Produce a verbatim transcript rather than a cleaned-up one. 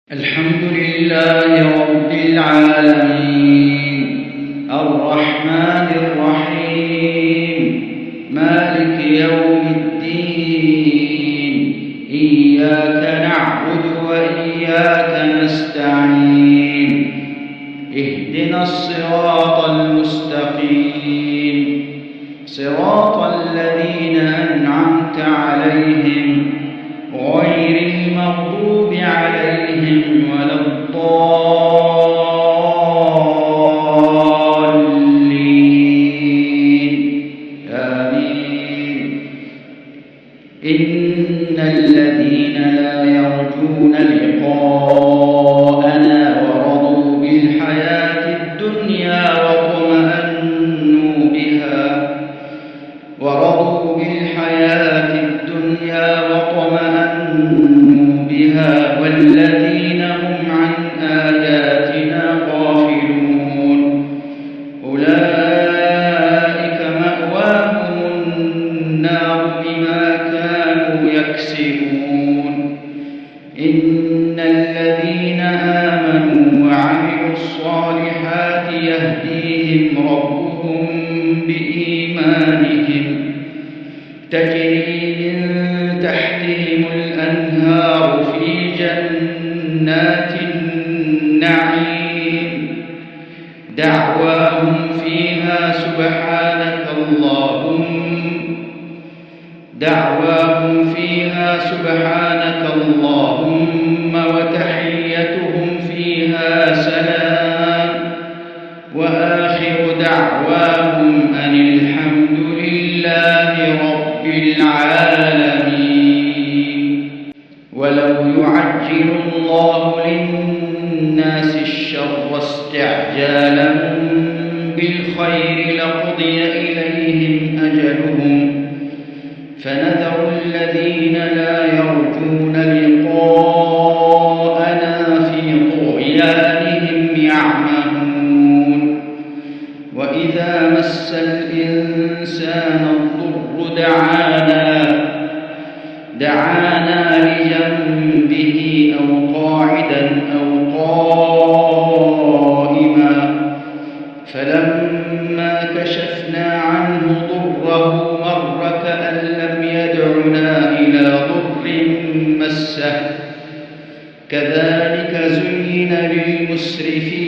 الحمد لله رب العالمين الرحمن الرحيم مالك يوم الدين إياك نعبد وإياك نستعين اهدنا الصراط المستقيم صراط الذين أنعمت عليهم غير المغضوب عليهم ولا الضالين آمين. إن الذين لا يرجون لقاءنا ورضوا بالحياة الدنيا واطمأنوا بها ورضوا بالحياة الدنيا واطمأنوا بها والذين هم عن آياتنا غافلون أولئك مأواهم النار بما كانوا يكسبون. إن الذين آمنوا وعملوا الصالحات يهديهم ربهم بإيمانهم تجري من تحتهم الأنهار في جنات النعيم دعواهم فيها سبحانك اللهم دعواهم فيها سبحانك اللهم وتحيتهم فيها سلام وآخر دعواهم أن الحمد لله رب العالمين. ولو يعجل الله للناس الشر استعجالهم بالخير لقضي إليهم أجلهم فنذر الذين لا يرجون لقاءنا في طغيانهم يعمهون. وإذا مس الإنسان الضر دعانا دعانا لجنبه أو قاعدا أو قائما فلما كشفنا عنه ضره مر كأن لم يدعنا إلى ضر مسه كذلك زين للمسرفين